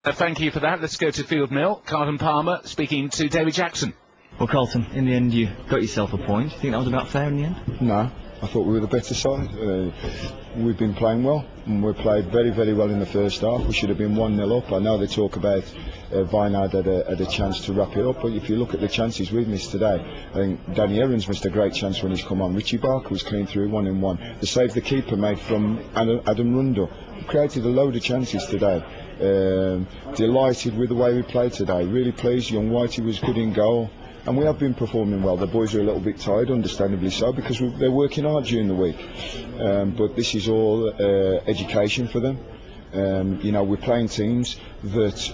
Thank you for that. Let's go to Field Mill. Carlton Palmer speaking to David Jackson. Well, Carlton, in the end you got yourself a point. Do you think that was about fair in the end? No, I thought we were the better side. We've been playing well, and we played very, very well in the first half. We should have been 1-0 up. I know they talk about Vinard had a chance to wrap it up, but if you look at the chances we've missed today, I think Danny Evans missed a great chance when he's come on. Richie Barker was clean through 1-1. The save the keeper made from Adam Rundle. We created a load of chances today. Delighted with the way we played today. Really pleased. Young Whitey was good in goal. And we have been performing well. The boys are a little bit tired, understandably so, because they're working hard during the week. But this is all education for them. We're playing teams that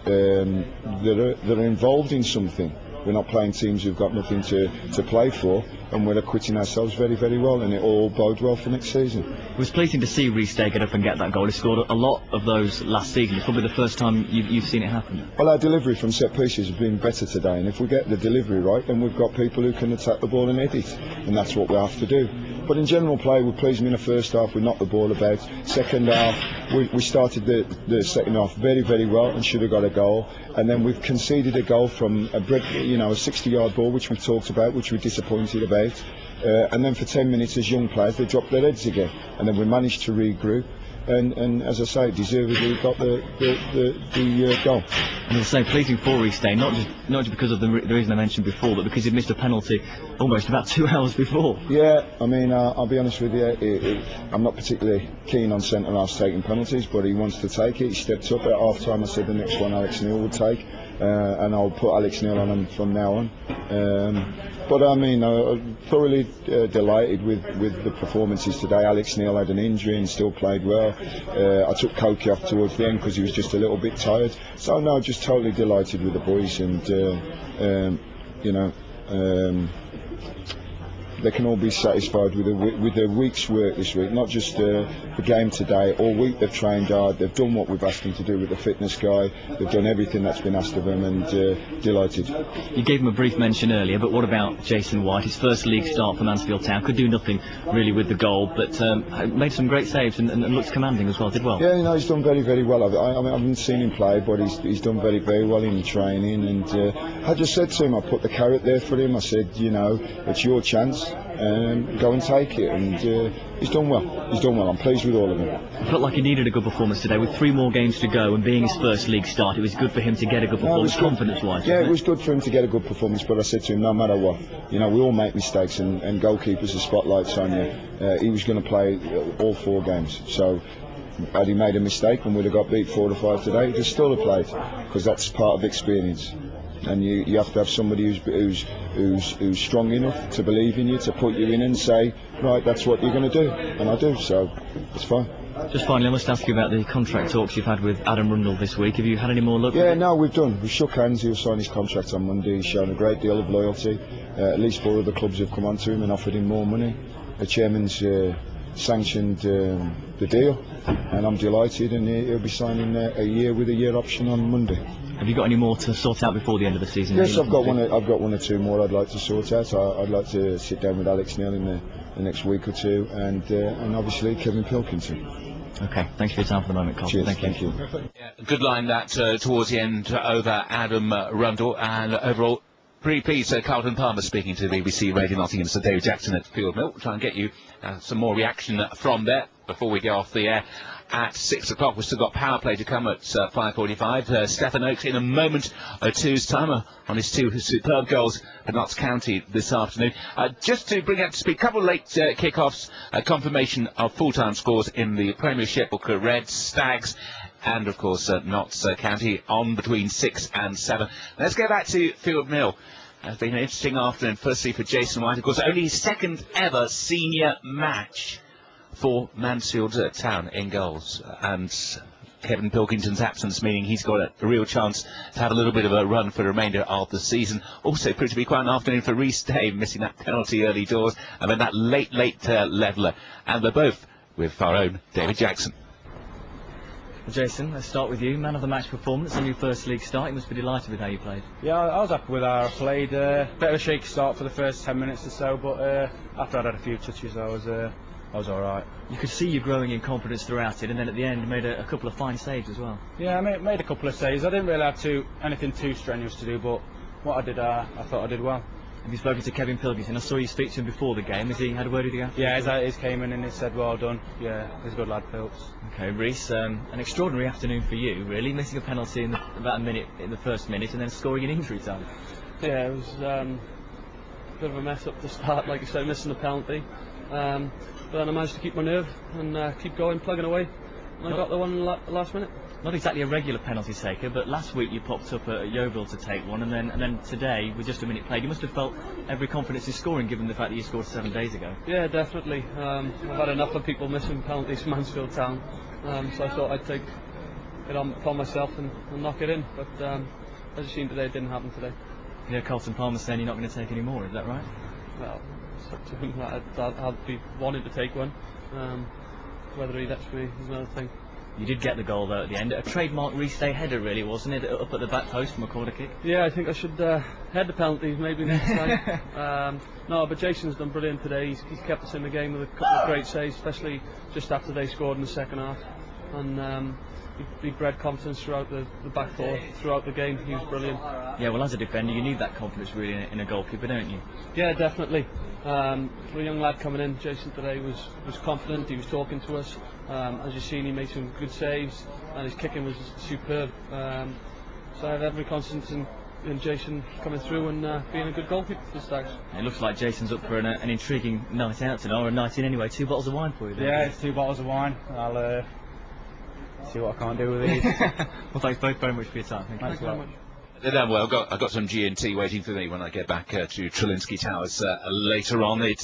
are involved in something. We're not playing teams who've got nothing to play for, and we're acquitting ourselves very, very well, and it all bodes well for next season. It was pleasing to see Rhys Day get up and get that goal. He scored a lot of those last season. It's probably the first time you've seen it happen. Well, our delivery from set pieces has been better today, and if we get the delivery right, then we've got people who can attack the ball and head it, and that's what we have to do. But in general play, we pleased me in the first half. We knocked the ball about. Second half, we started the second half very, very well and should have got a goal. And then we've conceded a goal from a 60-yard ball, which we talked about, which we're disappointed about. And then for 10 minutes, as young players, they dropped their heads again. And then we managed to regroup. And as I say, deservedly got the goal. And as I say, pleasing for Rhys Day, not just because of the reason I mentioned before, but because he'd missed a penalty almost about 2 hours before. Yeah, I mean, I'll be honest with you, I'm not particularly keen on centre-halves taking penalties, but he wants to take it. He stepped up at half-time. I said the next one Alex Neil would take, and I'll put Alex Neil on him from now on. But I mean, thoroughly delighted with the performances today. Alex Neil had an injury and still played well. I took Koki off towards the end because he was just a little bit tired. So no, just totally delighted with the boys, and they can all be satisfied with their week's work this week, not just the game today. All week they've trained hard, they've done what we've asked them to do with the fitness guy, they've done everything that's been asked of them, and delighted. You gave him a brief mention earlier, but what about Jason White? His first league start for Mansfield Town, could do nothing really with the goal, but made some great saves and looks commanding as well, did well. Yeah, he's done very, very well. I haven't seen him play, but he's done very, very well in the training, and I just said to him, I put the carrot there for him. I said, it's your chance. Go and take it, and he's done well. I'm pleased with all of them. I felt like he needed a good performance today with 3 more games to go, and being his first league start, it was good for him to get a good performance, confidence-wise. Yeah, it was good for him to get a good performance, but I said to him, no matter what, we all make mistakes, and goalkeepers are spotlights on you. He was going to play all 4 games, so had he made a mistake and would have got beat 4 to 5 today, he'd still have played, because that's part of experience. And you have to have somebody who's strong enough to believe in you, to put you in and say, right, that's what you're going to do, and I do, so it's fine. Just finally, I must ask you about the contract talks you've had with Adam Rundle this week. Have you had any more luck? Yeah, no, we've shook hands. He'll sign his contract on Monday. He's shown a great deal of loyalty. At least 4 other clubs have come on to him and offered him more money. The chairman's sanctioned the deal, and I'm delighted, and he'll be signing a year with a year option on Monday. Have you got any more to sort out before the end of the season? Yes, I've got 1 or 2 more I'd like to sort out. I'd like to sit down with Alex Neil in the next week or 2, and obviously Kevin Pilkington. Okay, thanks for your time for the moment, Carl. Cheers, thank you. Yeah, good line that towards the end over Adam Rundle, and overall pretty pleased. Carlton Palmer speaking to BBC Radio Nottingham, Sir David Jackson at Field Mill. We'll try and get you some more reaction from there before we go off the air at 6 o'clock. We've still got power play to come at 5:45. Stephen Oakes in a moment or two's time on his 2 superb goals at Notts County this afternoon. Just to bring up to speed, a couple of late kick-offs, confirmation of full-time scores in the Premiership, Booker Reds, Stags, and of course Notts County on between 6 and 7. Let's go back to Field Mill. It's been an interesting afternoon, firstly for Jason White, of course, only his 2nd ever senior match for Mansfield Town in goals, and Kevin Pilkington's absence meaning he's got a real chance to have a little bit of a run for the remainder of the season. Also proved to be quite an afternoon for Rhys Day, missing that penalty early doors, and then that late leveller, and they're both with our own David Jackson. Jason, let's start with you. Man of the match performance in your first league start. You must be delighted with how you played. Yeah, I was happy with how I played. Bit of a shaky start for the first 10 minutes or so, but after I'd had a few touches, I was I was all right. You could see you growing in confidence throughout it, and then at the end you made a couple of fine saves as well. Yeah, I made a couple of saves. I didn't really have anything too strenuous to do, but what I did, I thought I did well. Have you spoken to Kevin Pilkington? I saw you speak to him before the game. Has he had a word with you after? Yeah, he came in and he said, well done. Yeah, he's a good lad, Pilks. Okay, Reece, an extraordinary afternoon for you, really, missing a penalty in about a minute in the first minute and then scoring in injury time. Yeah, it was a bit of a mess up to start, like you said, missing the penalty. But then I managed to keep my nerve and keep going, plugging away. And I got the one in the last minute. Not exactly a regular penalty taker, but last week you popped up at Yeovil to take one, and then today, with just a minute played, you must have felt every confidence in scoring, given the fact that you scored 7 days ago. Yeah, definitely. I've had enough of people missing penalties from Mansfield Town, so I thought I'd take it upon myself and knock it in. But as you've seen today, it didn't happen today. Yeah, Carlton Palmer saying you're not going to take any more, is that right? Well, it's up to him. I'd be wanted to take one. Whether he lets me is another thing. You did get the goal though at the end. A trademark Reece Day header, really, wasn't it? Up at the back post from a corner kick. Yeah, I think I should head the penalties maybe next time. No, but Jason's done brilliant today. He's kept us in the game with a couple of great saves, especially just after they scored in the second half. And he bred confidence throughout the back four, throughout the game. He was brilliant. Yeah, well, as a defender, you need that confidence really in a goalkeeper, don't you? Yeah, definitely. For a young lad coming in, Jason today was confident. He was talking to us. As you've seen, he made some good saves, and his kicking was superb. So I have every confidence in Jason coming through and being a good goalkeeper for the Stags. It looks like Jason's up for an intriguing night out tonight, or a night in anyway. 2 bottles of wine for you then. Yeah, it's 2 bottles of wine. I'll see what I can't do with these. Well, thanks both very much for your time. Thanks very much. Well, I've got some G&T waiting for me when I get back to Trelinsky Towers later on.